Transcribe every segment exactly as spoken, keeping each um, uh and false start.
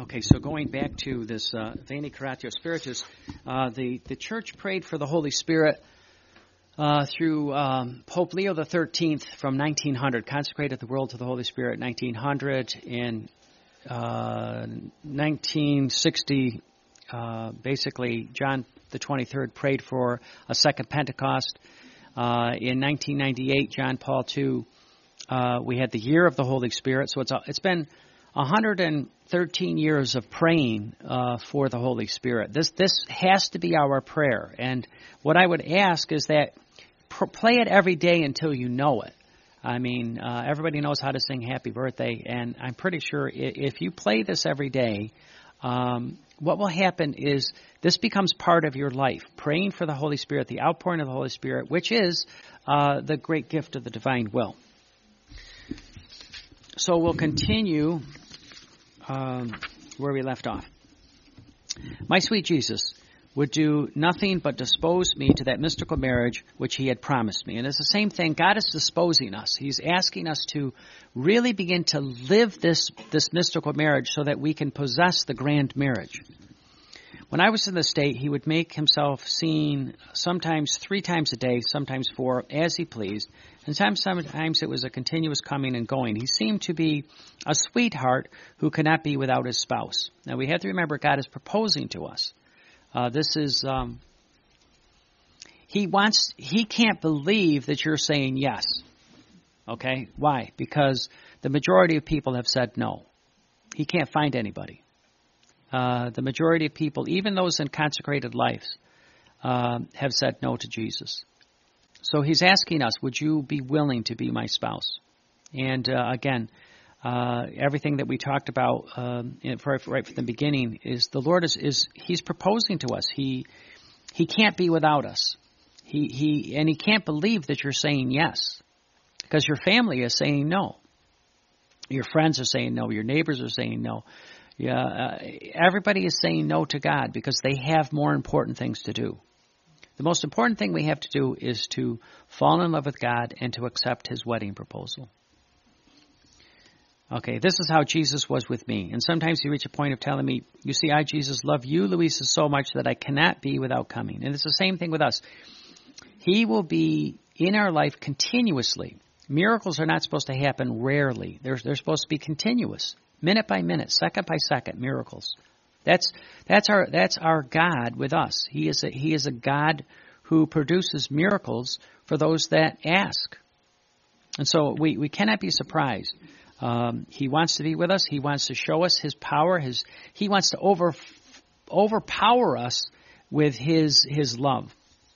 Okay, so going back to this uh, Veni Creatio Spiritus, uh, the, the church prayed for the Holy Spirit uh, through um, Pope Leo the thirteenth from nineteen hundred, consecrated the world to the Holy Spirit in nineteen hundred. In uh, nineteen sixty, uh, basically, John the twenty-third prayed for a second Pentecost. Uh, in nineteen ninety-eight, John Paul the Second, uh, we had the year of the Holy Spirit, so it's, a, it's been one hundred thirteen years of praying uh, for the Holy Spirit. This this has to be our prayer. And what I would ask is that pr- play it every day until you know it. I mean, uh, everybody knows how to sing Happy Birthday, and I'm pretty sure if, if you play this every day, um, what will happen is this becomes part of your life, praying for the Holy Spirit, the outpouring of the Holy Spirit, which is uh, the great gift of the divine will. So we'll continue Um, where we left off. My sweet Jesus would do nothing but dispose me to that mystical marriage which he had promised me. And it's the same thing. God is disposing us. He's asking us to really begin to live this, this mystical marriage so that we can possess the grand marriage. When I was in the state, he would make himself seen sometimes three times a day, sometimes four, as he pleased. And sometimes it was a continuous coming and going. He seemed to be a sweetheart who could not be without his spouse. Now, we have to remember God is proposing to us. Uh, this is, um, he wants, he can't believe that you're saying yes. Okay? Why? Because the majority of people have said no. He can't find anybody. Uh, the majority of people, even those in consecrated lives, uh, have said no to Jesus. So he's asking us, would you be willing to be my spouse? And uh, again, uh, everything that we talked about um, right, right from the beginning is the Lord is, is he's proposing to us. He he can't be without us. He he and he can't believe that you're saying yes, because your family is saying no. Your friends are saying no. Your neighbors are saying no. Yeah, uh, everybody is saying no to God because they have more important things to do. The most important thing we have to do is to fall in love with God and to accept his wedding proposal. Okay, this is how Jesus was with me. And sometimes you reach a point of telling me, you see, I, Jesus, love you, Louisa, so much that I cannot be without coming. And it's the same thing with us. He will be in our life continuously. Miracles are not supposed to happen rarely. They're, they're supposed to be continuous, minute by minute, second by second, miracles. That's that's our that's our God with us. He is a, he is a God who produces miracles for those that ask. And so we, we cannot be surprised. Um, he wants to be with us. He wants to show us his power. His he wants to over overpower us with his his love.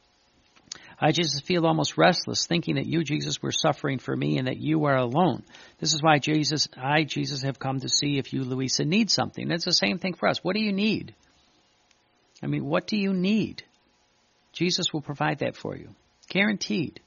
I just feel almost restless thinking that you, Jesus, were suffering for me and that you are alone. This is why Jesus, I, Jesus, have come to see if you, Louisa, need something. It's the same thing for us. What do you need? I mean, what do you need? Jesus will provide that for you. Guaranteed.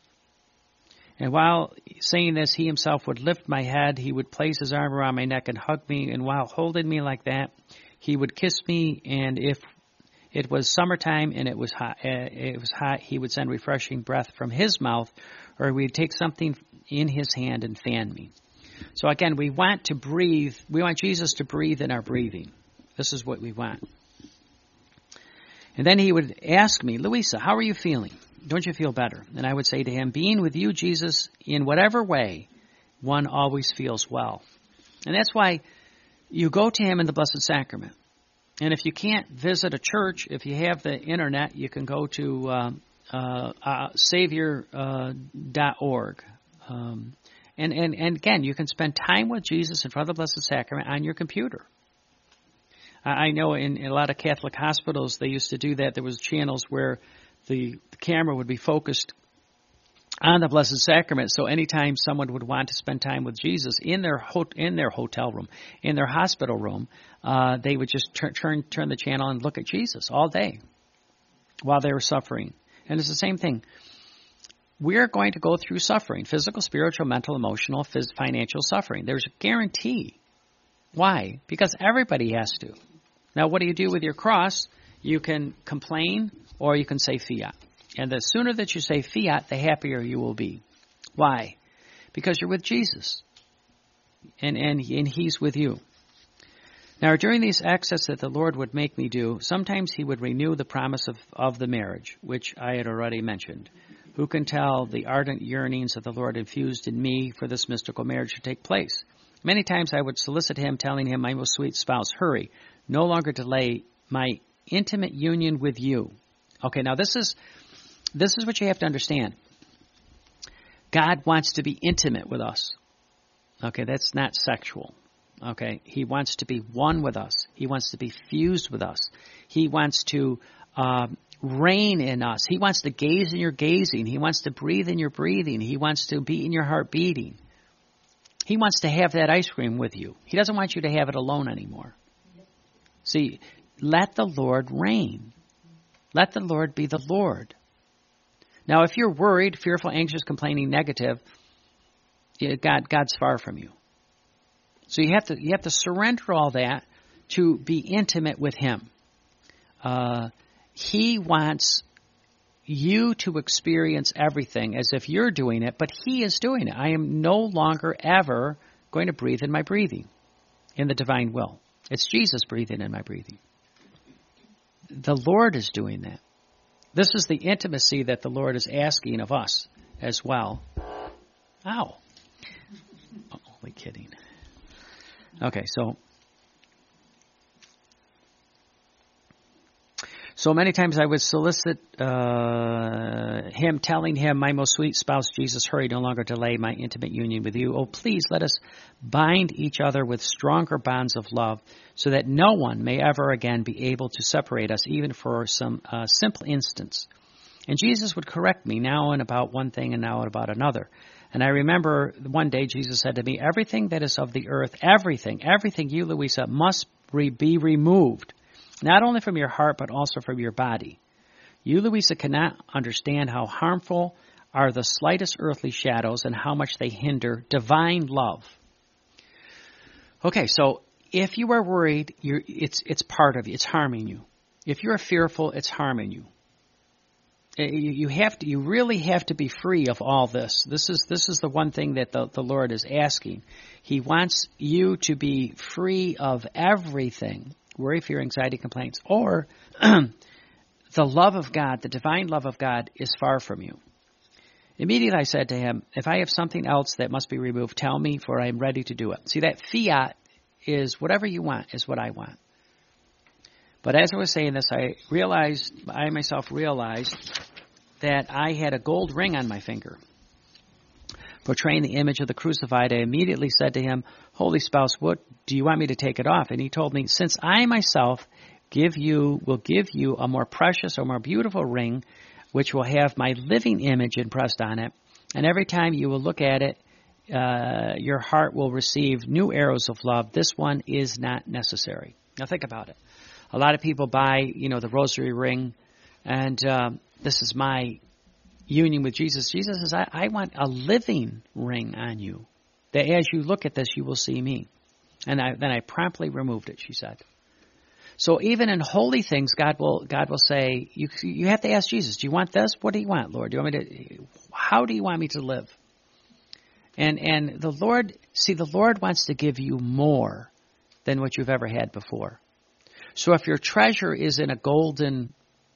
And while saying this, he himself would lift my head. He would place his arm around my neck and hug me. And while holding me like that, he would kiss me. And if it was summertime and it was hot, uh, it was hot, he would send refreshing breath from his mouth, or we'd take something in his hand and fan me. So again, we want to breathe. We want Jesus to breathe in our breathing. This is what we want. And then he would ask me, Louisa, how are you feeling? Don't you feel better? And I would say to him, being with you, Jesus, in whatever way, one always feels well. And that's why you go to him in the Blessed Sacrament. And if you can't visit a church, if you have the internet, you can go to um, uh, uh, Savior dot org. Um, and, and, and again, you can spend time with Jesus in front of the Blessed Sacrament on your computer. I know in, in a lot of Catholic hospitals, they used to do that. There was channels where the, the camera would be focused on the Blessed Sacrament. So anytime someone would want to spend time with Jesus in their ho- in their hotel room, in their hospital room, uh, they would just turn, turn turn the channel and look at Jesus all day while they were suffering. And it's the same thing. We're going to go through suffering, physical, spiritual, mental, emotional, phys- financial suffering. There's a guarantee. Why? Because everybody has to. Now, what do you do with your cross? You can complain or you can say fiat. And the sooner that you say fiat, the happier you will be. Why? Because you're with Jesus. And, and, and he's with you. Now, during these acts that the Lord would make me do, sometimes he would renew the promise of, of the marriage, which I had already mentioned. Who can tell the ardent yearnings that the Lord infused in me for this mystical marriage to take place? Many times I would solicit him, telling him, my most sweet spouse, hurry, no longer delay my intimate union with you. Okay, now this is this is what you have to understand. God wants to be intimate with us. Okay, that's not sexual. Okay, he wants to be one with us. He wants to be fused with us. He wants to uh, reign in us. He wants to gaze in your gazing. He wants to breathe in your breathing. He wants to be in your heart beating. He wants to have that ice cream with you. He doesn't want you to have it alone anymore. See, let the Lord reign. Let the Lord be the Lord. Now, if you're worried, fearful, anxious, complaining, negative, God, God's far from you. So you have to you have to surrender all that to be intimate with him. Uh, he wants you to experience everything as if you're doing it, but he is doing it. I am no longer ever going to breathe in my breathing, in the divine will. It's Jesus breathing in my breathing. The Lord is doing that. This is the intimacy that the Lord is asking of us as well. Ow. I'm only kidding. Okay, so so many times I would solicit uh, him, telling him, my most sweet spouse, Jesus, hurry, no longer delay my intimate union with you. Oh, please let us bind each other with stronger bonds of love so that no one may ever again be able to separate us, even for some uh, simple instance. And Jesus would correct me now and about one thing and now and about another. And I remember one day Jesus said to me, everything that is of the earth, everything, everything you, Louisa, must re- be removed, not only from your heart, but also from your body. You, Louisa, cannot understand how harmful are the slightest earthly shadows and how much they hinder divine love. Okay, so if you are worried, you're, it's it's part of you. It's harming you. If you're fearful, it's harming you. You have to. You really have to be free of all this. This is this is the one thing that the, the Lord is asking. He wants you to be free of everything: worry, fear, anxiety, complaints, or the love of God, the divine love of God, is far from you. Immediately I said to him, if I have something else that must be removed, tell me, for I am ready to do it. See, that fiat is whatever you want is what I want. But as I was saying this, I realized, I myself realized that I had a gold ring on my finger, portraying the image of the crucified. I immediately said to him, Holy Spouse, what do you want me to take it off? And he told me, since I myself give you, will give you a more precious or more beautiful ring, which will have my living image impressed on it, and every time you will look at it, uh, your heart will receive new arrows of love. This one is not necessary. Now think about it. A lot of people buy, you know, the rosary ring, and um, this is my union with Jesus. Jesus says, I, I want a living ring on you, that as you look at this, you will see me. And I, then I promptly removed it, she said. So even in holy things, God will God will say, you you have to ask Jesus, do you want this? What do you want, Lord? Do you want me to? How do you want me to live? And and the Lord, see, the Lord wants to give you more than what you've ever had before. So if your treasure is in a golden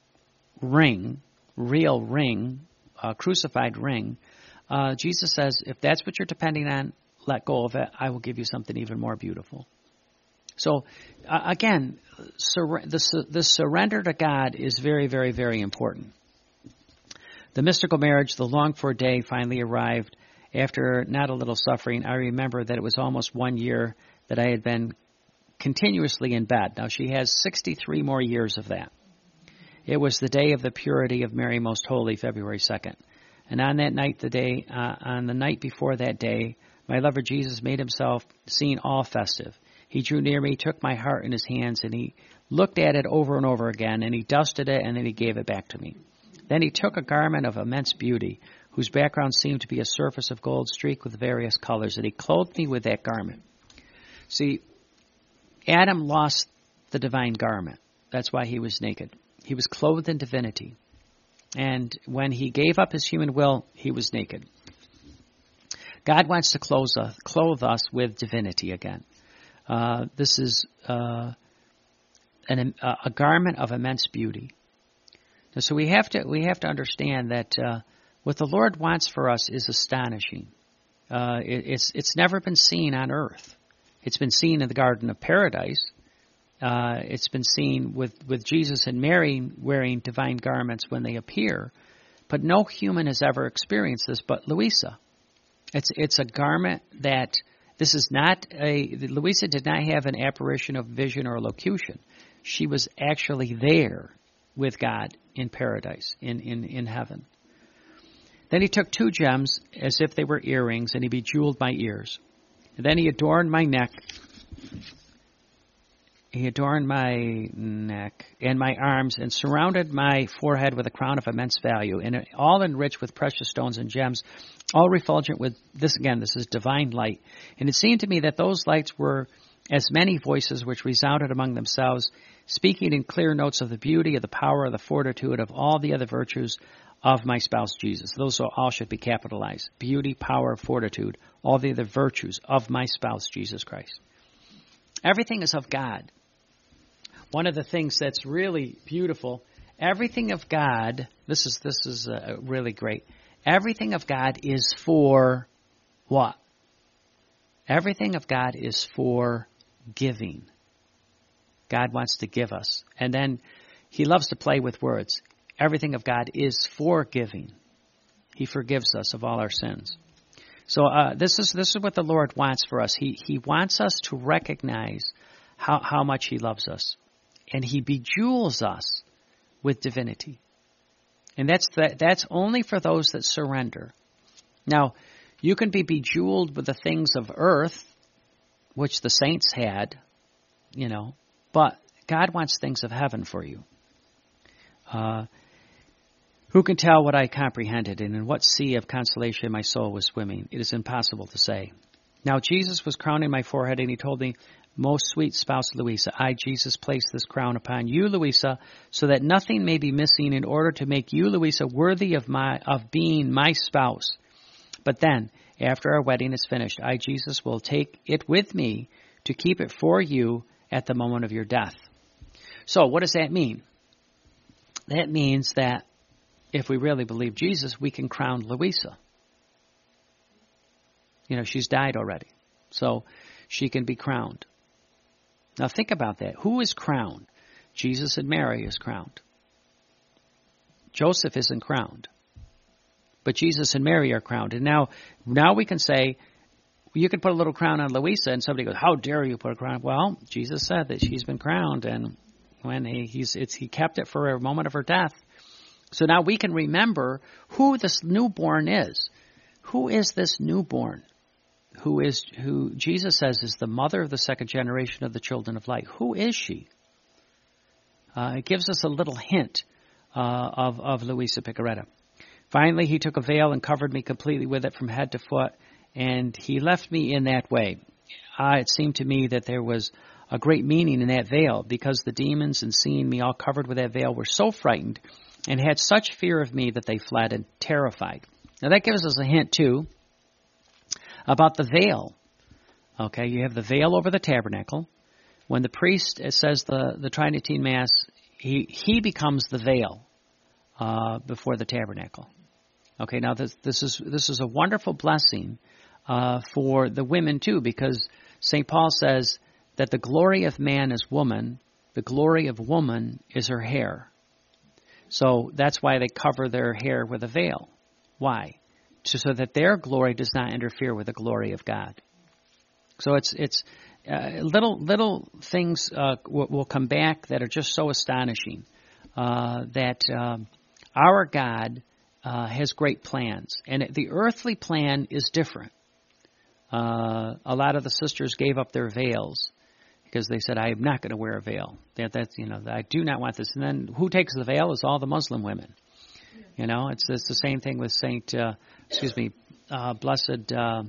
ring, real ring, a crucified ring, uh, Jesus says, if that's what you're depending on, let go of it. I will give you something even more beautiful. So uh, again, sur- the, the surrender to God is very, very, very important. The mystical marriage, the longed-for day, finally arrived. After not a little suffering, I remember that it was almost one year that I had been continuously in bed. Now, she has sixty-three more years of that. It was the day of the purity of Mary Most Holy, February second. And on that night, the day, uh, on the night before that day, my lover Jesus made himself seen all festive. He drew near me, took my heart in his hands, and he looked at it over and over again, and he dusted it, and then he gave it back to me. Then he took a garment of immense beauty, whose background seemed to be a surface of gold streaked with various colors, and he clothed me with that garment. See, Adam lost the divine garment. That's why he was naked. He was clothed in divinity. And when he gave up his human will, he was naked. God wants to clothe us, clothe us with divinity again. Uh, this is uh, an, a garment of immense beauty. So we have to we have to understand that uh, what the Lord wants for us is astonishing. Uh, it, it's it's never been seen on earth. It's been seen in the Garden of Paradise. Uh, it's been seen with, with Jesus and Mary wearing divine garments when they appear. But no human has ever experienced this but Louisa. It's it's a garment that, this is not a, Louisa did not have an apparition of vision or locution. She was actually there with God in paradise, in, in, in heaven. Then he took two gems as if they were earrings, and he bejeweled my ears. And then he adorned my neck. He adorned my neck and my arms and surrounded my forehead with a crown of immense value, and all enriched with precious stones and gems, all refulgent with, this again, this is divine light. And it seemed to me that those lights were as many voices which resounded among themselves, speaking in clear notes of the beauty, of the power, of the fortitude, of all the other virtues of my spouse Jesus. Those all should be capitalized. Beauty, power, fortitude, all the other virtues of my spouse Jesus Christ. Everything is of God. One of the things that's really beautiful, everything of God, this is this is uh, really great. Everything of God is for what? Everything of God is for giving. God wants to give us. And then he loves to play with words. Everything of God is for giving. He forgives us of all our sins. So uh, this is this is what the Lord wants for us. He he wants us to recognize how, how much he loves us. And he bejewels us with divinity. And that's the, that's only for those that surrender. Now, you can be bejeweled with the things of earth, which the saints had, you know, but God wants things of heaven for you. Uh, who can tell what I comprehended, and in what sea of consolation my soul was swimming? It is impossible to say. Now Jesus was crowning my forehead, and he told me, most sweet spouse Louisa, I, Jesus, place this crown upon you, Louisa, so that nothing may be missing in order to make you, Louisa, worthy of my of being my spouse. But then, after our wedding is finished, I, Jesus, will take it with me to keep it for you at the moment of your death. So, what does that mean? That means that if we really believe Jesus, we can crown Louisa. You know, she's died already, so she can be crowned. Now think about that. Who is crowned? Jesus and Mary is crowned. Joseph isn't crowned. But Jesus and Mary are crowned. And now now we can say, you can put a little crown on Louisa, and somebody goes, how dare you put a crown? Well, Jesus said that she's been crowned, and when he, he's, it's, he kept it for a moment of her death. So now we can remember who this newborn is. Who is this newborn? Who is who Jesus says is the mother of the second generation of the children of light. Who is she? Uh, it gives us a little hint uh, of, of Louisa Picaretta. Finally, he took a veil and covered me completely with it from head to foot, and he left me in that way. Uh, it seemed to me that there was a great meaning in that veil, because the demons, in seeing me all covered with that veil, were so frightened and had such fear of me that they fled and terrified. Now that gives us a hint, too, about the veil. Okay, you have the veil over the tabernacle. When the priest says the, the Tridentine Mass, he, he becomes the veil uh, before the tabernacle. Okay, now this, this is this is a wonderful blessing uh, for the women too, because Saint Paul says that the glory of man is woman, the glory of woman is her hair. So that's why they cover their hair with a veil. Why? So that their glory does not interfere with the glory of God. So it's it's uh, little little things uh, will, will come back that are just so astonishing uh, that um, our God uh, has great plans, and the earthly plan is different. Uh, a lot of the sisters gave up their veils because they said, "I am not going to wear a veil. That that's you know I do not want this." And then who takes the veil is all the Muslim women. You know, it's it's the same thing with Saint. Uh, excuse me, uh, Blessed uh,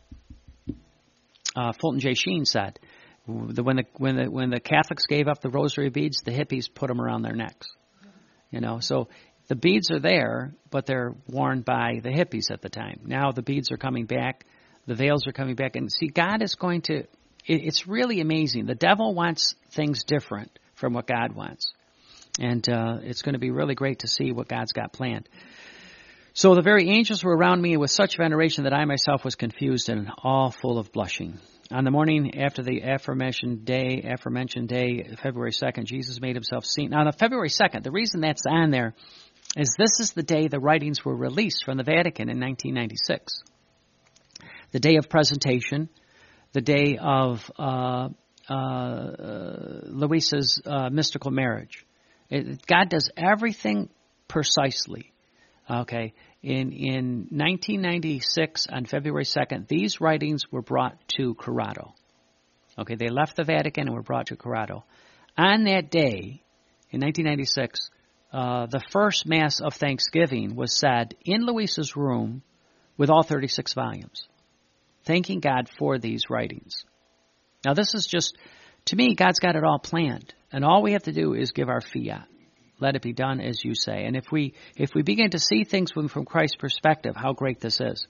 uh, Fulton J. Sheen said, the, when the when the when the Catholics gave up the rosary beads, the hippies put them around their necks. You know, so the beads are there, but they're worn by the hippies at the time. Now the beads are coming back, the veils are coming back, and see, God is going to it, it's really amazing. The devil wants things different from what God wants. And uh, it's going to be really great to see what God's got planned. So the very angels were around me with such veneration that I myself was confused and all full of blushing. On the morning after the aforementioned day, aforementioned day, February second, Jesus made himself seen. Now, on February second, the reason that's on there is this is the day the writings were released from the Vatican in nineteen ninety-six. The day of presentation, the day of uh, uh, uh, Luisa's uh, mystical marriage. It, God does everything precisely. Okay, in in nineteen ninety-six, on February second, these writings were brought to Corrado. Okay, they left the Vatican and were brought to Corrado. On that day, in nineteen ninety-six, uh, the first Mass of Thanksgiving was said in Luisa's room with all thirty-six volumes, thanking God for these writings. Now, this is just, to me, God's got it all planned, and all we have to do is give our fiat. Let it be done as you say. And if we if we begin to see things from, from Christ's perspective, how great this is.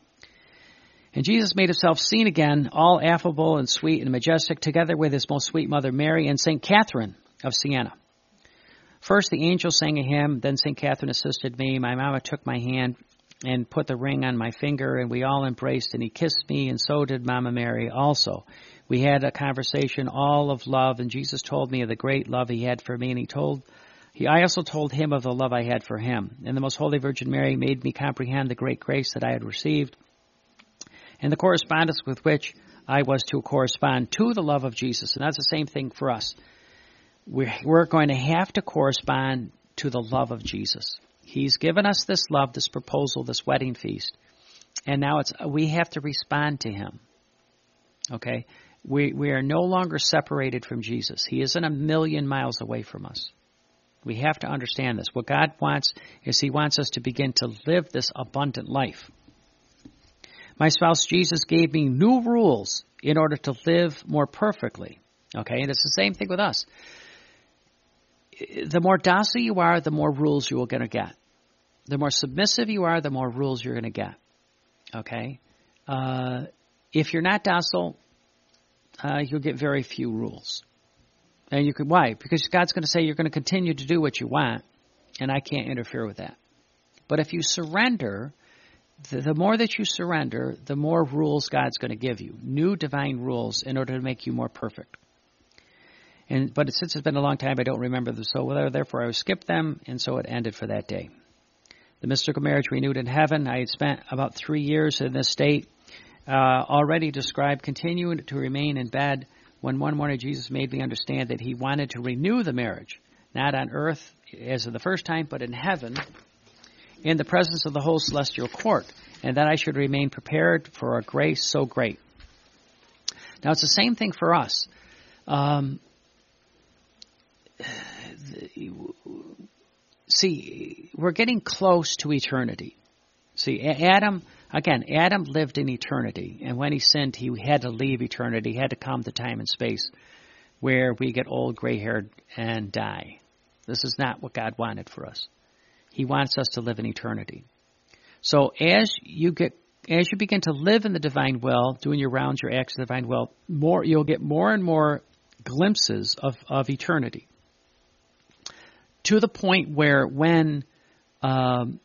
And Jesus made himself seen again, all affable and sweet and majestic, together with his most sweet mother Mary and Saint Catherine of Siena. First the angel sang a hymn, then Saint Catherine assisted me. My mama took my hand and put the ring on my finger, and we all embraced, and he kissed me, and so did Mama Mary also. We had a conversation all of love, and Jesus told me of the great love he had for me, and he told He, I also told him of the love I had for him. And the Most Holy Virgin Mary made me comprehend the great grace that I had received and the correspondence with which I was to correspond to the love of Jesus. And that's the same thing for us. We're, we're going to have to correspond to the love of Jesus. He's given us this love, this proposal, this wedding feast. And now it's we have to respond to him. Okay? We, we are no longer separated from Jesus. He isn't a million miles away from us. We have to understand this. What God wants is he wants us to begin to live this abundant life. My spouse Jesus gave me new rules in order to live more perfectly. Okay, and it's the same thing with us. The more docile you are, the more rules you are going to get. The more submissive you are, the more rules you're going to get. Okay? Uh, if you're not docile, uh, you'll get very few rules. And you could, why? Because God's going to say you're going to continue to do what you want, and I can't interfere with that. But if you surrender, the, the more that you surrender, the more rules God's going to give you, new divine rules in order to make you more perfect. And but since it's been a long time, I don't remember them, so therefore I will skip them, and so it ended for that day. The mystical marriage renewed in heaven. I had spent about three years in this state, uh, already described, continuing to remain in bed, when one morning Jesus made me understand that he wanted to renew the marriage, not on earth as of the first time, but in heaven, in the presence of the whole celestial court, and that I should remain prepared for a grace so great. Now, it's the same thing for us. Um, see, we're getting close to eternity. See, Adam... Again, Adam lived in eternity, and when he sinned, he had to leave eternity. He had to come to time and space where we get old, gray-haired, and die. This is not what God wanted for us. He wants us to live in eternity. So as you get, as you begin to live in the divine will, doing your rounds, your acts of the divine will, more you'll get more and more glimpses of, of eternity. To the point where when um,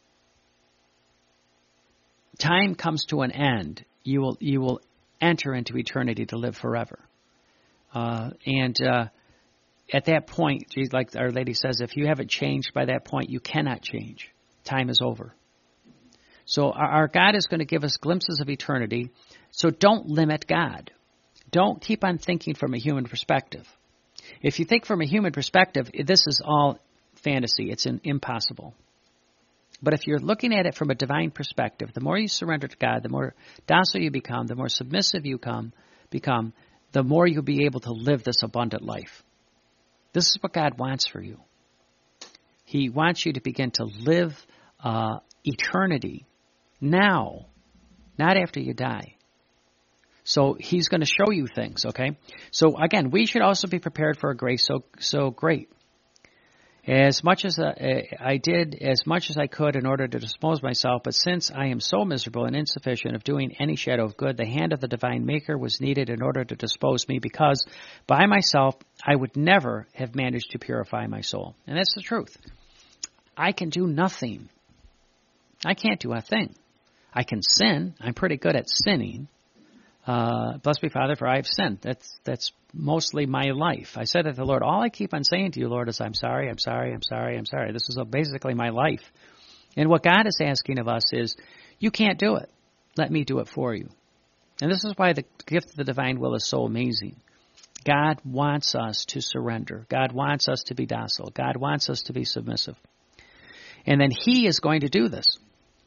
time comes to an end, you will you will enter into eternity to live forever. Uh, and uh, at that point, like Our Lady says, if you haven't changed by that point, you cannot change. Time is over. So our, our God is going to give us glimpses of eternity. So don't limit God. Don't keep on thinking from a human perspective. If you think from a human perspective, this is all fantasy. It's an impossible. But if you're looking at it from a divine perspective, the more you surrender to God, the more docile you become, the more submissive you come, become, the more you'll be able to live this abundant life. This is what God wants for you. He wants you to begin to live uh, eternity now, not after you die. So he's going to show you things, okay? So again, we should also be prepared for a grace so so great. As much as uh, I did as much as I could in order to dispose myself, but since I am so miserable and insufficient of doing any shadow of good, the hand of the divine Maker was needed in order to dispose me, because by myself I would never have managed to purify my soul. And that's the truth. I can do nothing. I can't do a thing. I can sin. I'm pretty good at sinning. Uh, bless me, Father, for I have sinned. That's that's mostly my life. I said to the Lord, all I keep on saying to you, Lord, is I'm sorry, I'm sorry, I'm sorry, I'm sorry. This is basically my life. And what God is asking of us is, you can't do it. Let me do it for you. And this is why the gift of the divine will is so amazing. God wants us to surrender. God wants us to be docile. God wants us to be submissive. And then He is going to do this.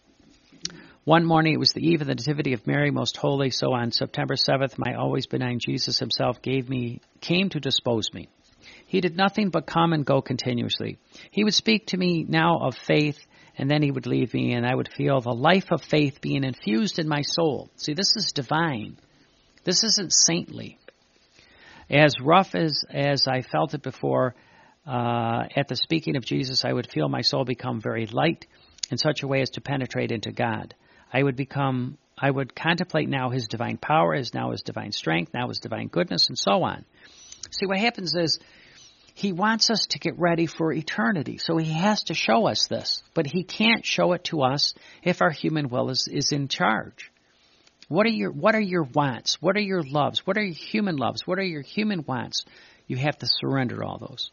One morning, it was the eve of the Nativity of Mary, Most Holy, so on September seventh, my always benign Jesus himself gave me, came to dispose me. He did nothing but come and go continuously. He would speak to me now of faith, and then he would leave me, and I would feel the life of faith being infused in my soul. See, this is divine. This isn't saintly. As rough as, as I felt it before, uh, at the speaking of Jesus, I would feel my soul become very light in such a way as to penetrate into God. I would become, I would contemplate now His divine power, as now His divine strength, now His divine goodness, and so on. See, what happens is He wants us to get ready for eternity, so He has to show us this. But He can't show it to us if our human will is, is in charge. What are your What are your wants? What are your loves? What are your human loves? What are your human wants? You have to surrender all those,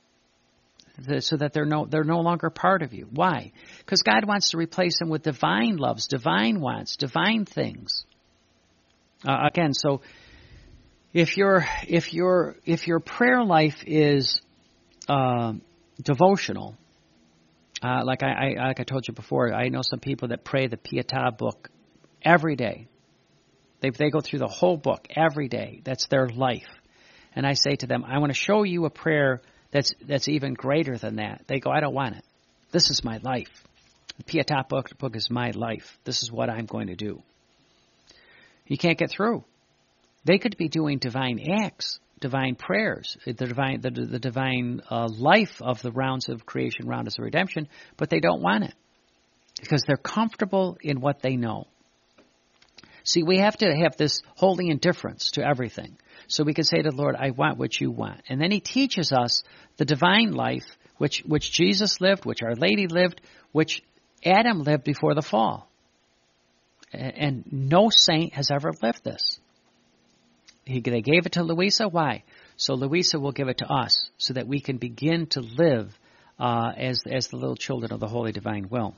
so that they're no they're no longer part of you. Why? Because God wants to replace them with divine loves, divine wants, divine things. Uh, again, so if your if your if your prayer life is uh, devotional, uh, like I, I like I told you before, I know some people that pray the Pietà book every day. They they go through the whole book every day. That's their life. And I say to them, I want to show you a prayer That's that's even greater than that. They go, I don't want it. This is my life. The Pietà book, book is my life. This is what I'm going to do. You can't get through. They could be doing divine acts, divine prayers, the divine the, the divine uh, life of the rounds of creation, rounds of redemption, but they don't want it because they're comfortable in what they know. See, we have to have this holy indifference to everything. So we can say to the Lord, I want what you want. And then He teaches us the divine life, which, which Jesus lived, which Our Lady lived, which Adam lived before the fall. And no saint has ever lived this. He, they gave it to Louisa. Why? So Louisa will give it to us so that we can begin to live uh, as, as the little children of the holy divine will.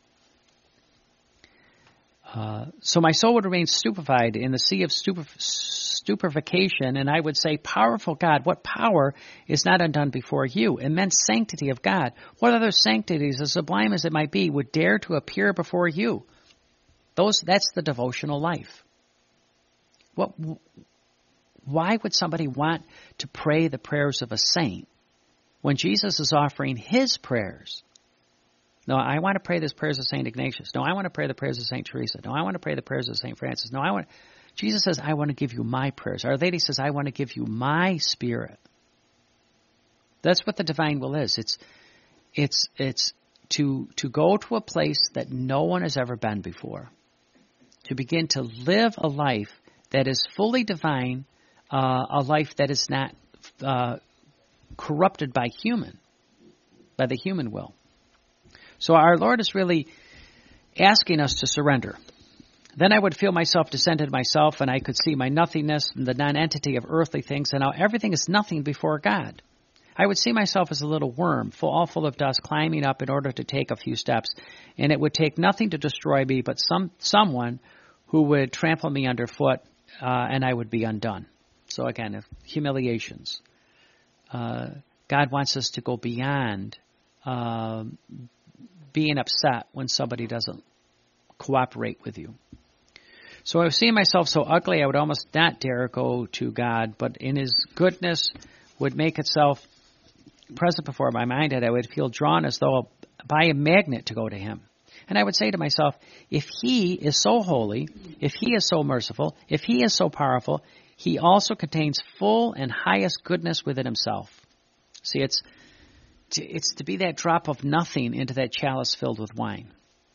Uh, so my soul would remain stupefied in the sea of stupef- stupefaction, and I would say, powerful God, what power is not undone before you? Immense sanctity of God. What other sanctities, as sublime as it might be, would dare to appear before you? Those, that's the devotional life. What, why would somebody want to pray the prayers of a saint when Jesus is offering His prayers? No, I want to pray the prayers of Saint Ignatius. No, I want to pray the prayers of Saint Teresa. No, I want to pray the prayers of Saint Francis. No, I want. Jesus says, I want to give you my prayers. Our Lady says, I want to give you my spirit. That's what the divine will is. It's, it's, it's to to go to a place that no one has ever been before. To begin to live a life that is fully divine, uh, a life that is not uh, corrupted by human, by the human will. So our Lord is really asking us to surrender. Then I would feel myself descended myself, and I could see my nothingness and the non-entity of earthly things, and how everything is nothing before God. I would see myself as a little worm, full, all full of dust, climbing up in order to take a few steps, and it would take nothing to destroy me but some someone who would trample me underfoot, uh, and I would be undone. So again, humiliations. Uh, God wants us to go beyond uh, being upset when somebody doesn't cooperate with you. So I was seeing myself so ugly, I would almost not dare go to God, but in His goodness would make itself present before my mind, and I would feel drawn as though by a magnet to go to Him. And I would say to myself, if He is so holy, if He is so merciful, if He is so powerful, He also contains full and highest goodness within Himself. See, it's to, it's to be that drop of nothing into that chalice filled with wine.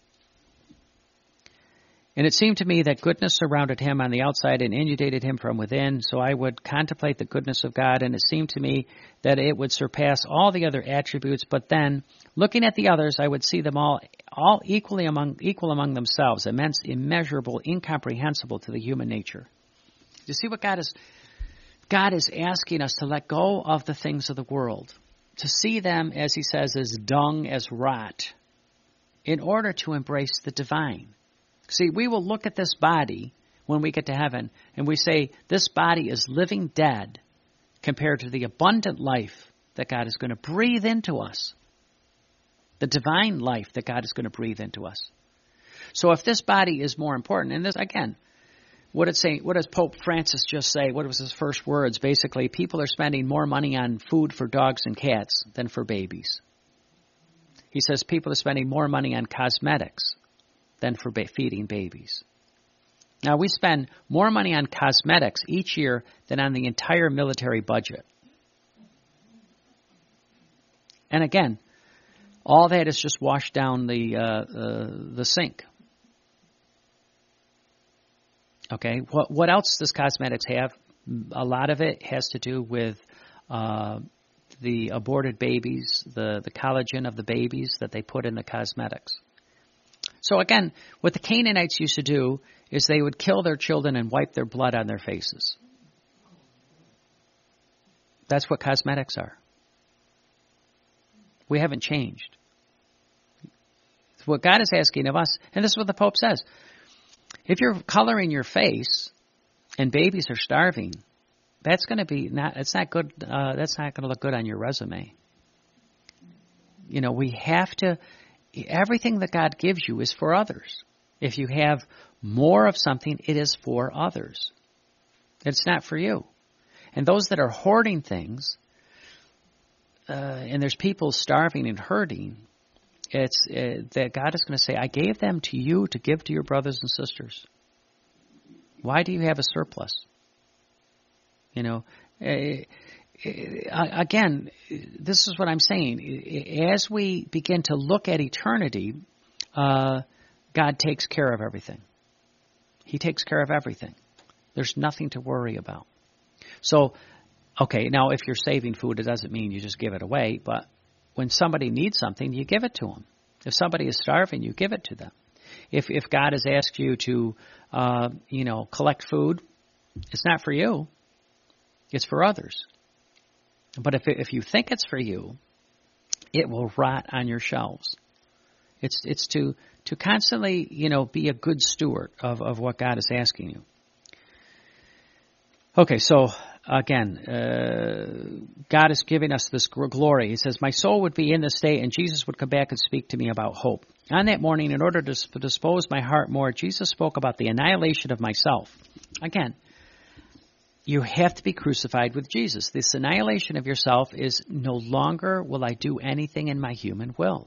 And it seemed to me that goodness surrounded him on the outside and inundated him from within, so I would contemplate the goodness of God, and it seemed to me that it would surpass all the other attributes, but then, looking at the others, I would see them all all equally among equal among themselves, immense, immeasurable, incomprehensible to the human nature. You see what God is God is asking us to let go of the things of the world, to see them, as he says, as dung, as rot, in order to embrace the divine. See, we will look at this body when we get to heaven, and we say, this body is living dead compared to the abundant life that God is going to breathe into us, the divine life that God is going to breathe into us. So if this body is more important, and this, again, what did say? What does Pope Francis just say? What was his first words? Basically, people are spending more money on food for dogs and cats than for babies. He says people are spending more money on cosmetics than for ba- feeding babies. Now, we spend more money on cosmetics each year than on the entire military budget. And again, all that is just washed down the uh, uh, the sink. Okay, what what else does cosmetics have? A lot of it has to do with uh, the aborted babies, the, the collagen of the babies that they put in the cosmetics. So again, what the Canaanites used to do is they would kill their children and wipe their blood on their faces. That's what cosmetics are. We haven't changed. What God is asking of us, and this is what the Pope says, if you're coloring your face and babies are starving, that's going to be not. It's not good. Uh, that's not going to look good on your resume. You know, we have to. Everything that God gives you is for others. If you have more of something, it is for others. It's not for you. And those that are hoarding things, uh, and there's people starving and hurting, it's uh, that God is going to say, I gave them to you to give to your brothers and sisters. Why do you have a surplus? You know, uh, again, this is what I'm saying. As we begin to look at eternity, uh, God takes care of everything. He takes care of everything. There's nothing to worry about. So, okay, now if you're saving food, it doesn't mean you just give it away, but when somebody needs something, you give it to them. If somebody is starving, you give it to them. If if God has asked you to, uh, you know, collect food, it's not for you. It's for others. But if if you think it's for you, it will rot on your shelves. It's it's to to constantly, you know, be a good steward of, of what God is asking you. Okay, so again, uh, God is giving us this glory. He says, my soul would be in this state, and Jesus would come back and speak to me about hope. On that morning, in order to dispose my heart more, Jesus spoke about the annihilation of myself. Again, you have to be crucified with Jesus. This annihilation of yourself is no longer will I do anything in my human will.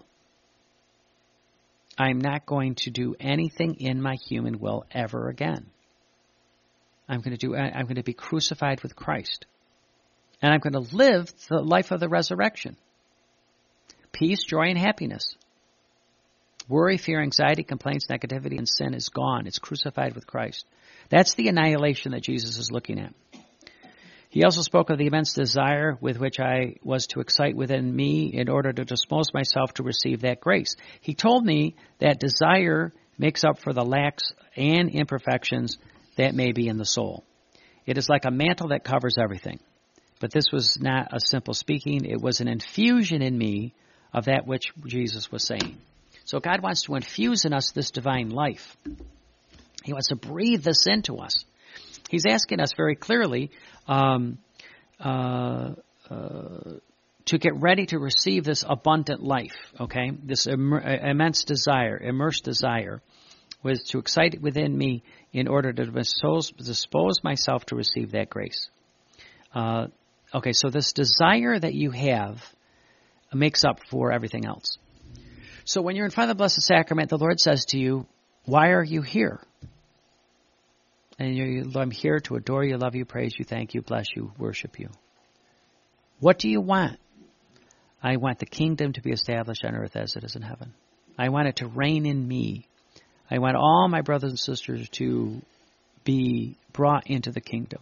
I'm not going to do anything in my human will ever again. I'm going to do. I'm going to be crucified with Christ, and I'm going to live the life of the resurrection. Peace, joy, and happiness. Worry, fear, anxiety, complaints, negativity, and sin is gone. It's crucified with Christ. That's the annihilation that Jesus is looking at. He also spoke of the immense desire with which I was to excite within me in order to dispose myself to receive that grace. He told me that desire makes up for the lacks and imperfections that may be in the soul. It is like a mantle that covers everything. But this was not a simple speaking. It was an infusion in me of that which Jesus was saying. So God wants to infuse in us this divine life. He wants to breathe this into us. He's asking us very clearly um, uh, uh, to get ready to receive this abundant life, okay? This Im- immense desire, immersed desire, was to excite within me in order to dispose, dispose myself to receive that grace. Uh, okay, so this desire that you have makes up for everything else. So when you're in front of the Blessed Sacrament, the Lord says to you, why are you here? And you, I'm here to adore you, love you, praise you, thank you, bless you, worship you. What do you want? I want the kingdom to be established on earth as it is in heaven. I want it to reign in me. I want all my brothers and sisters to be brought into the kingdom.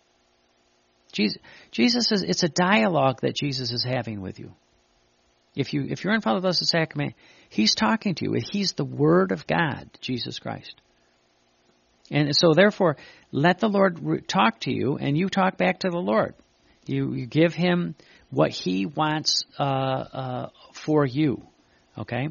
Jesus, Jesus is, it's a dialogue that Jesus is having with you. If you, if you're in Father Blessed Sacrament, He's talking to you. He's the Word of God, Jesus Christ. And so therefore, let the Lord re- talk to you, and you talk back to the Lord. You, you give Him what He wants uh, uh, for you, okay?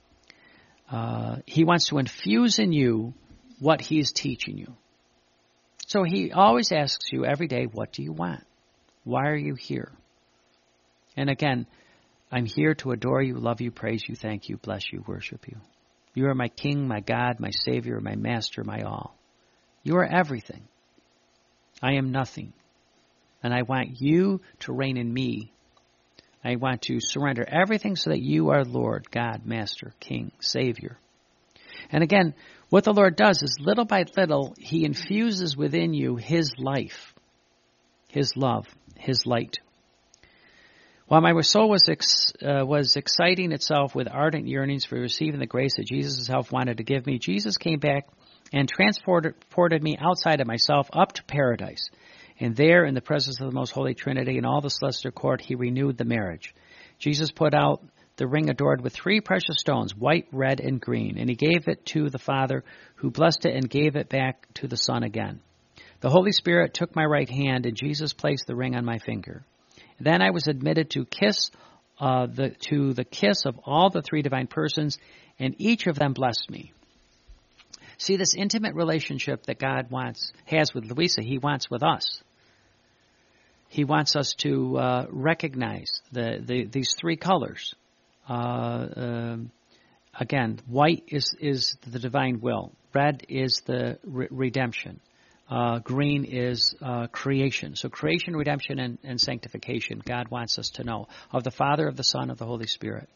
Uh, he wants to infuse in you what He's teaching you. So He always asks you every day, what do you want? Why are you here? And again, I'm here to adore you, love you, praise you, thank you, bless you, worship you. You are my King, my God, my Savior, my Master, my all. You are everything. I am nothing. And I want you to reign in me. I want to surrender everything so that you are Lord, God, Master, King, Savior. And again, what the Lord does is little by little, He infuses within you His life, His love, His light. While my soul was ex, uh, was exciting itself with ardent yearnings for receiving the grace that Jesus Himself wanted to give me, Jesus came back and transported, transported me outside of myself up to paradise. And there, in the presence of the Most Holy Trinity and all the celestial court, He renewed the marriage. Jesus put out the ring adorned with three precious stones, white, red, and green, and He gave it to the Father, who blessed it and gave it back to the Son again. The Holy Spirit took my right hand, and Jesus placed the ring on my finger. Then I was admitted to kiss uh, the to the kiss of all the three divine persons, and each of them blessed me. See, this intimate relationship that God wants has with Luisa, He wants with us. He wants us to uh, recognize the, the these three colors. Uh, um, again, white is, is the divine will. Red is the re- redemption. Uh, green is uh, creation. So creation, redemption, and, and sanctification, God wants us to know. Of the Father, of the Son, of the Holy Spirit.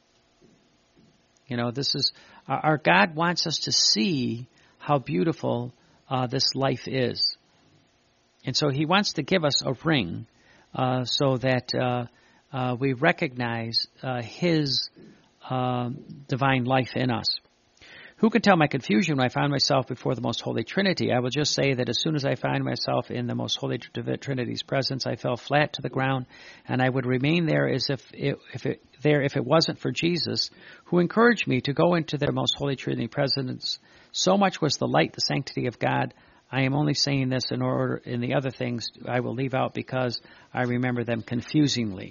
You know, this is, our, our God wants us to see how beautiful uh, this life is. And so He wants to give us a ring uh, so that uh, uh, we recognize uh, His uh, divine life in us. Who can tell my confusion when I found myself before the Most Holy Trinity? I will just say that as soon as I found myself in the Most Holy Trinity's presence, I fell flat to the ground, and I would remain there as if it, if it there if it wasn't for Jesus, who encouraged me to go into their Most Holy Trinity presence. So much was the light, the sanctity of God. I am only saying this in order, in the other things I will leave out because I remember them confusingly.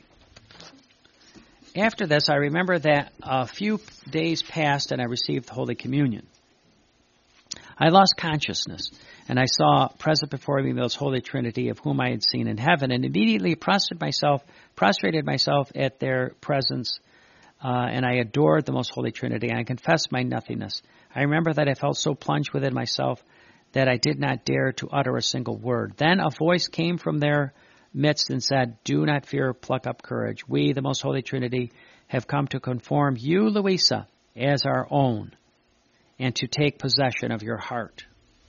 After this, I remember that a few days passed and I received the Holy Communion. I lost consciousness, and I saw present before me the Most Holy Trinity, of whom I had seen in heaven, and immediately prostrated myself, prostrated myself at their presence, uh, and I adored the Most Holy Trinity, and I confessed my nothingness. I remember that I felt so plunged within myself that I did not dare to utter a single word. Then a voice came from their midst and said, "Do not fear, pluck up courage. We, the Most Holy Trinity, have come to conform you, Luisa, as our own, and to take possession of your heart."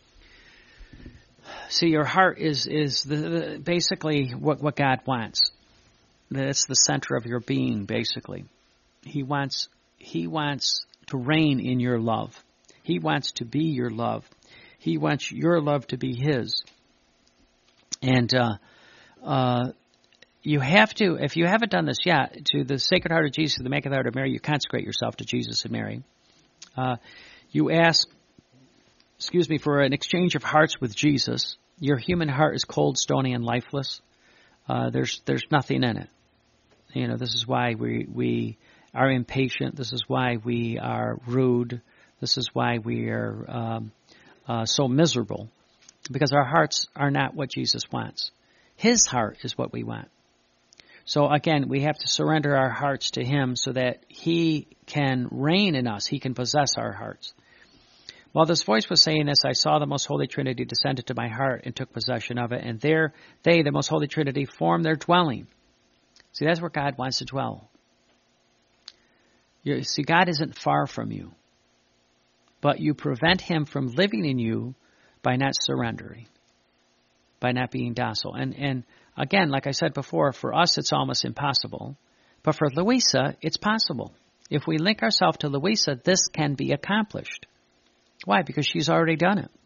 See, your heart is is the, the, basically what, what God wants. It's the center of your being, basically. He wants He wants to reign in your love. He wants to be your love. He wants your love to be His. And uh, uh, you have to, if you haven't done this yet, to the Sacred Heart of Jesus, to the Immaculate Heart of Mary, you consecrate yourself to Jesus and Mary. Uh, you ask, excuse me, for an exchange of hearts with Jesus. Your human heart is cold, stony, and lifeless. Uh, there's there's nothing in it. You know, this is why we we are impatient. This is why we are rude. This is why we are um, uh, so miserable, because our hearts are not what Jesus wants. His heart is what we want. So again, we have to surrender our hearts to Him so that He can reign in us. He can possess our hearts. While this voice was saying this, I saw the Most Holy Trinity descend into my heart and took possession of it. And there they, the Most Holy Trinity, formed their dwelling. See, that's where God wants to dwell. You see, God isn't far from you. But you prevent Him from living in you by not surrendering, by not being docile. And, and again, like I said before, for us it's almost impossible. But for Louisa, it's possible. If we link ourselves to Louisa, this can be accomplished. Why? Because she's already done it.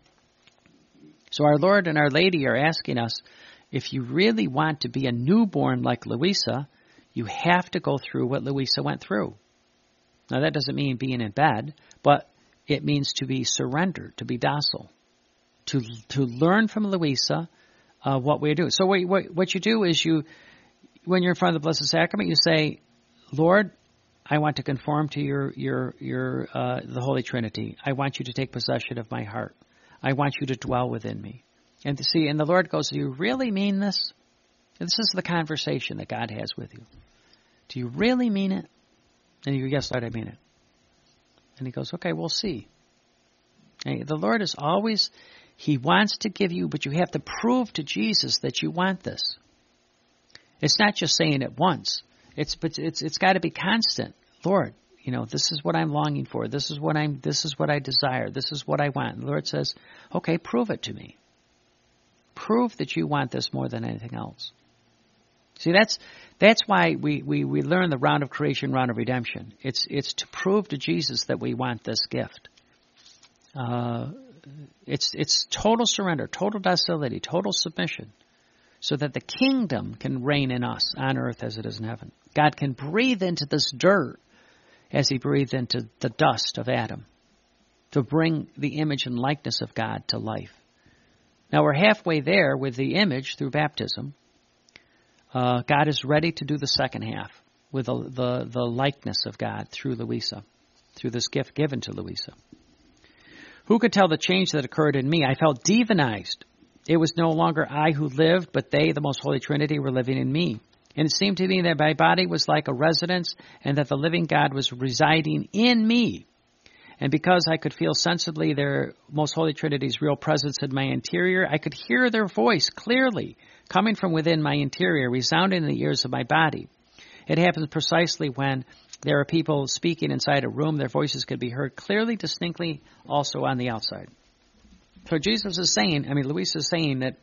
So our Lord and our Lady are asking us, if you really want to be a newborn like Louisa, you have to go through what Louisa went through. Now that doesn't mean being in bed, but it means to be surrendered, to be docile, to to learn from Louisa uh, what we do. So what, what, what you do is you, when you're in front of the Blessed Sacrament, you say, Lord, I want to conform to your your your uh, the Holy Trinity. I want you to take possession of my heart. I want you to dwell within me. And to see, and the Lord goes, do you really mean this? And this is the conversation that God has with you. Do you really mean it? And you go, yes, Lord, I mean it. And he goes, okay, we'll see. And the Lord is always, he wants to give you, but you have to prove to Jesus that you want this. It's not just saying it once. It's but it's it's got to be constant. Lord, you know, this is what I'm longing for. This is what I'm. This is what I desire. This is what I want. And the Lord says, okay, prove it to me. Prove that you want this more than anything else. See, that's that's why we, we, we learn the round of creation, round of redemption. It's it's to prove to Jesus that we want this gift. Uh, it's it's total surrender, total docility, total submission, so that the kingdom can reign in us on earth as it is in heaven. God can breathe into this dirt as he breathed into the dust of Adam to bring the image and likeness of God to life. Now we're halfway there with the image through baptism. Uh, God is ready to do the second half with the, the, the likeness of God through Louisa, through this gift given to Louisa. Who could tell the change that occurred in me? I felt divinized. It was no longer I who lived, but they, the Most Holy Trinity, were living in me. And it seemed to me that my body was like a residence and that the living God was residing in me. And because I could feel sensibly their Most Holy Trinity's real presence in my interior, I could hear their voice clearly coming from within my interior, resounding in the ears of my body. It happens precisely when there are people speaking inside a room. Their voices could be heard clearly, distinctly, also on the outside. So Jesus is saying, I mean, Louisa is saying that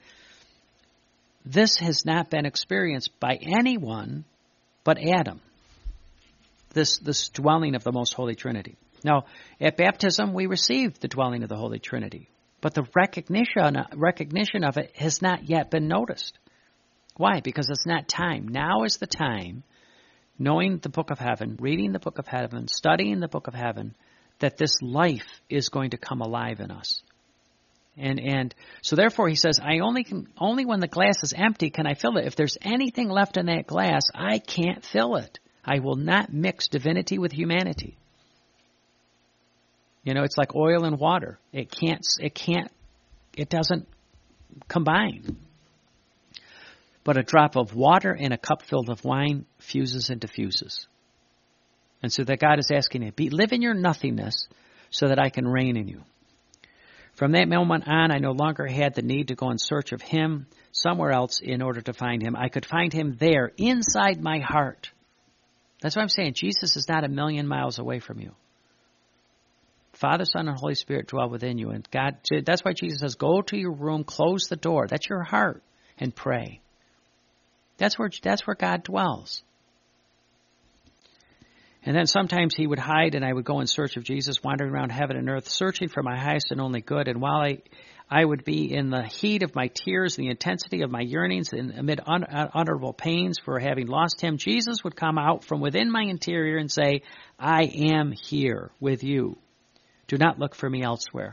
this has not been experienced by anyone but Adam, this, this dwelling of the Most Holy Trinity. Now, at baptism, we received the dwelling of the Holy Trinity, but the recognition, recognition of it has not yet been noticed. Why? Because it's not time. Now is the time, knowing the book of heaven, reading the book of heaven, studying the book of heaven, that this life is going to come alive in us. And and so therefore he says, I only can only when the glass is empty can I fill it. If there's anything left in that glass, I can't fill it. I will not mix divinity with humanity. You know, it's like oil and water. It can't it can't it doesn't combine. But a drop of water in a cup filled of wine fuses and diffuses. And so that God is asking you, be live in your nothingness so that I can reign in you. From that moment on, I no longer had the need to go in search of him somewhere else in order to find him. I could find him there, inside my heart. That's what I'm saying. Jesus is not a million miles away from you. Father, Son, and Holy Spirit dwell within you. And God, that's why Jesus says, go to your room, close the door. That's your heart, and pray. That's where, that's where God dwells. And then sometimes he would hide and I would go in search of Jesus, wandering around heaven and earth, searching for my highest and only good. And while I, I would be in the heat of my tears, the intensity of my yearnings, and amid un, unutterable pains for having lost him, Jesus would come out from within my interior and say, I am here with you. Do not look for me elsewhere.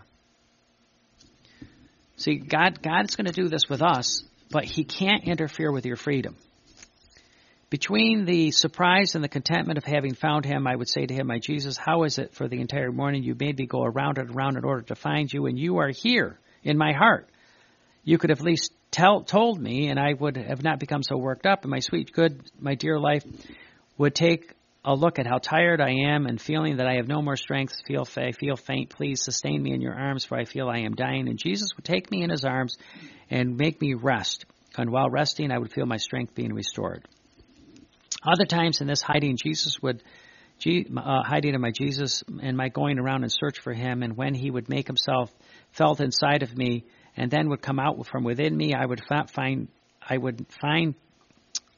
See, God, God is going to do this with us, but he can't interfere with your freedom. Between the surprise and the contentment of having found him, I would say to him, my Jesus, how is it for the entire morning you made me go around and around in order to find you, and you are here in my heart? You could have at least tell, told me, and I would have not become so worked up, and my sweet, good, my dear life would take a look at how tired I am, and feeling that I have no more strength, feel, I feel faint, please sustain me in your arms, for I feel I am dying. And Jesus would take me in his arms and make me rest. And while resting, I would feel my strength being restored. Other times in this hiding, Jesus would, uh, hiding of my Jesus and my going around in search for him, and when he would make himself felt inside of me and then would come out from within me, I would find, I would find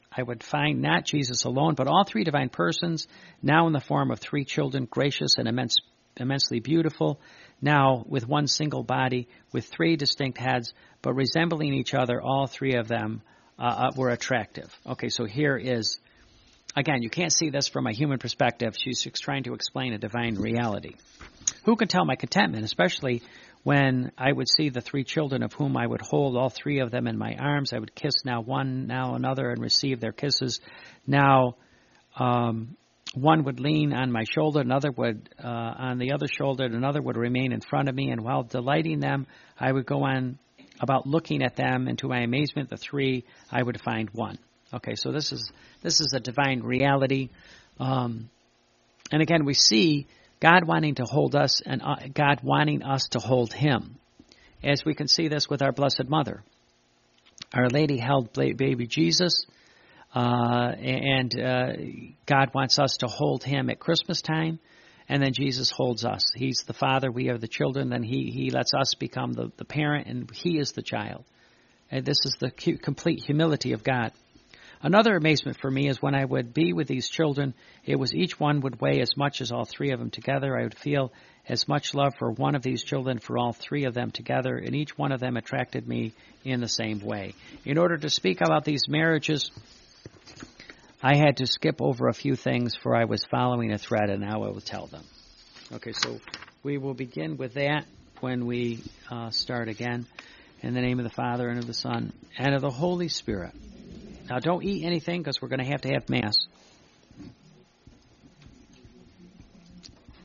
I would find not Jesus alone, but all three divine persons, now in the form of three children, gracious and immense, immensely beautiful, now with one single body, with three distinct heads, but resembling each other, all three of them uh, were attractive. Okay, so here is, again, you can't see this from a human perspective. She's trying to explain a divine reality. Who can tell my contentment, especially when I would see the three children of whom I would hold all three of them in my arms? I would kiss now one, now another, and receive their kisses. Now um, one would lean on my shoulder, another would uh, on the other shoulder, and another would remain in front of me. And while delighting them, I would go on about looking at them, and to my amazement, the three, I would find one. Okay, so this is this is a divine reality. Um, and again, we see God wanting to hold us and uh, God wanting us to hold Him. As we can see this with our Blessed Mother. Our Lady held baby Jesus, uh, and uh, God wants us to hold Him at Christmas time, and then Jesus holds us. He's the Father, we are the children, then He, he lets us become the, the parent, and He is the child. And this is the complete humility of God. Another amazement for me is when I would be with these children, it was each one would weigh as much as all three of them together. I would feel as much love for one of these children for all three of them together, and each one of them attracted me in the same way. In order to speak about these marriages, I had to skip over a few things, for I was following a thread, and now I will tell them. Okay, so we will begin with that when we uh, start again. In the name of the Father, and of the Son, and of the Holy Spirit. Now, don't eat anything because we're going to have to have Mass.